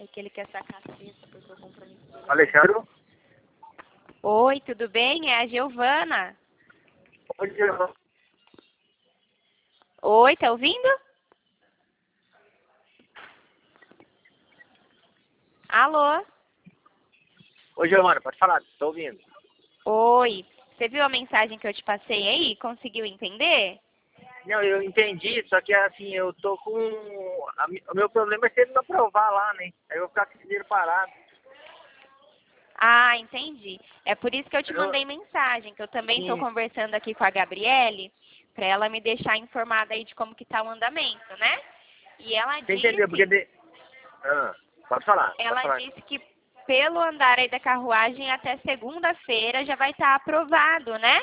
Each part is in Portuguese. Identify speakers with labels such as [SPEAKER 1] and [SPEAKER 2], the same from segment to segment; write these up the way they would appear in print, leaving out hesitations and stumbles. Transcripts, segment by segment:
[SPEAKER 1] É que ele quer sacar a cesta porque o compromisso dele.
[SPEAKER 2] Alexandre?
[SPEAKER 1] Oi, tudo bem? É a Giovana.
[SPEAKER 2] Oi, Giovana.
[SPEAKER 1] Oi, tá ouvindo? Alô?
[SPEAKER 2] Oi, Giovana, pode falar, tô ouvindo.
[SPEAKER 1] Oi. Você viu a mensagem que eu te passei aí? Conseguiu entender?
[SPEAKER 2] Não, eu entendi, só que assim, eu tô com... O meu problema é se ele não aprovar lá, né? Aí eu vou ficar com esse dinheiro parado.
[SPEAKER 1] Ah, entendi. É por isso que eu te
[SPEAKER 2] Eu-
[SPEAKER 1] mandei mensagem, que eu também estou
[SPEAKER 2] Sim,
[SPEAKER 1] conversando aqui com a Gabriele, para ela me deixar informada aí de como que tá o andamento, né? E
[SPEAKER 2] você entendeu? Porque... Ah, pode
[SPEAKER 1] ela
[SPEAKER 2] falar.
[SPEAKER 1] disse que pelo andar aí da carruagem até segunda-feira já vai estar aprovado, né?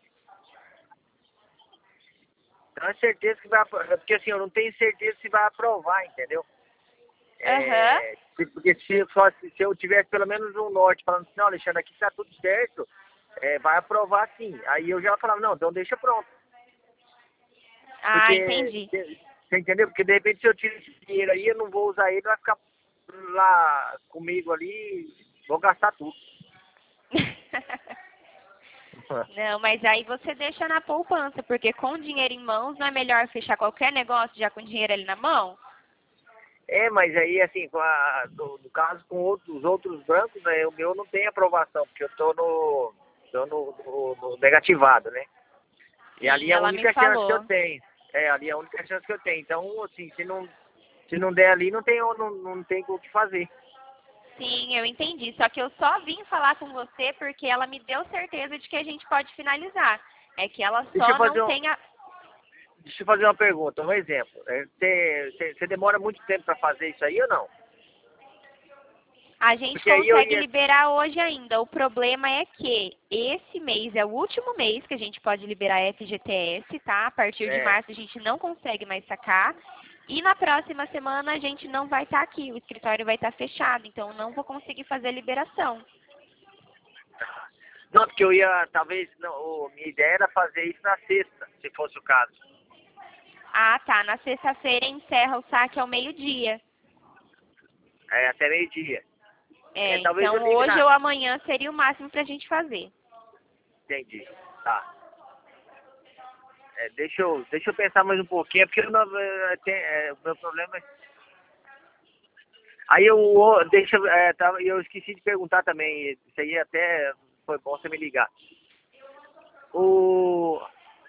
[SPEAKER 2] Então é certeza que vai aprovar, porque assim, eu não tenho certeza se vai aprovar, entendeu?
[SPEAKER 1] Aham.
[SPEAKER 2] Porque se eu tivesse pelo menos um norte falando assim, não, Alexandre, aqui tá tudo certo, vai aprovar sim. Aí eu já falava, não, então deixa pronto.
[SPEAKER 1] Ah,
[SPEAKER 2] Porque,
[SPEAKER 1] entendi.
[SPEAKER 2] você entendeu? Porque de repente se eu tiro esse dinheiro aí, eu não vou usar ele, vai ficar lá comigo ali, vou gastar tudo.
[SPEAKER 1] Não, mas aí você deixa na poupança, porque com dinheiro em mãos não é melhor fechar qualquer negócio já com dinheiro ali na mão?
[SPEAKER 2] Mas aí assim, no caso com os outros bancos, o meu não tem aprovação, porque eu tô no negativado, né? E ali
[SPEAKER 1] Sim,
[SPEAKER 2] é a
[SPEAKER 1] ela me
[SPEAKER 2] única chance que eu
[SPEAKER 1] falou.
[SPEAKER 2] tenho. Ali é a única chance que eu tenho. Então, assim, se não der ali, não tem o que fazer.
[SPEAKER 1] Sim, eu entendi. Só que eu só vim falar com você porque ela me deu certeza de que a gente pode finalizar. É que ela
[SPEAKER 2] Deixa eu
[SPEAKER 1] só não
[SPEAKER 2] fazer,
[SPEAKER 1] tem a...
[SPEAKER 2] deixa eu fazer uma pergunta, um exemplo. Você demora muito tempo para fazer isso aí ou não?
[SPEAKER 1] A gente
[SPEAKER 2] Porque aí eu
[SPEAKER 1] consegue
[SPEAKER 2] ia.
[SPEAKER 1] liberar hoje ainda. O problema é que esse mês é o último mês que a gente pode liberar FGTS, tá? A partir de
[SPEAKER 2] É,
[SPEAKER 1] março a gente não consegue mais sacar. E na próxima semana a gente não vai estar aqui, o escritório vai estar fechado, então eu não vou conseguir fazer a liberação.
[SPEAKER 2] não, porque eu ia, talvez, não, minha ideia era fazer isso na sexta, se fosse o caso.
[SPEAKER 1] Ah, tá. Na sexta-feira encerra o saque ao meio-dia.
[SPEAKER 2] Até meio-dia. Talvez eu
[SPEAKER 1] Então
[SPEAKER 2] ligue
[SPEAKER 1] hoje
[SPEAKER 2] na.
[SPEAKER 1] ou amanhã seria o máximo pra gente fazer.
[SPEAKER 2] Entendi. Tá. Deixa eu pensar mais um pouquinho, porque o meu problema é. Aí eu esqueci de perguntar também, isso aí até foi bom você me ligar. O,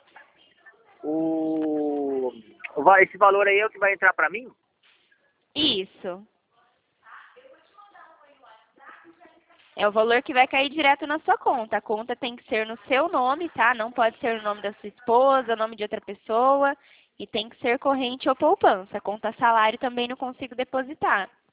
[SPEAKER 2] esse valor aí é o que vai entrar pra mim?
[SPEAKER 1] Isso. É o valor que vai cair direto na sua conta. A conta tem que ser no seu nome, tá? Não pode ser no nome da sua esposa, nome de outra pessoa. E tem que ser corrente ou poupança. Conta salário também não consigo depositar.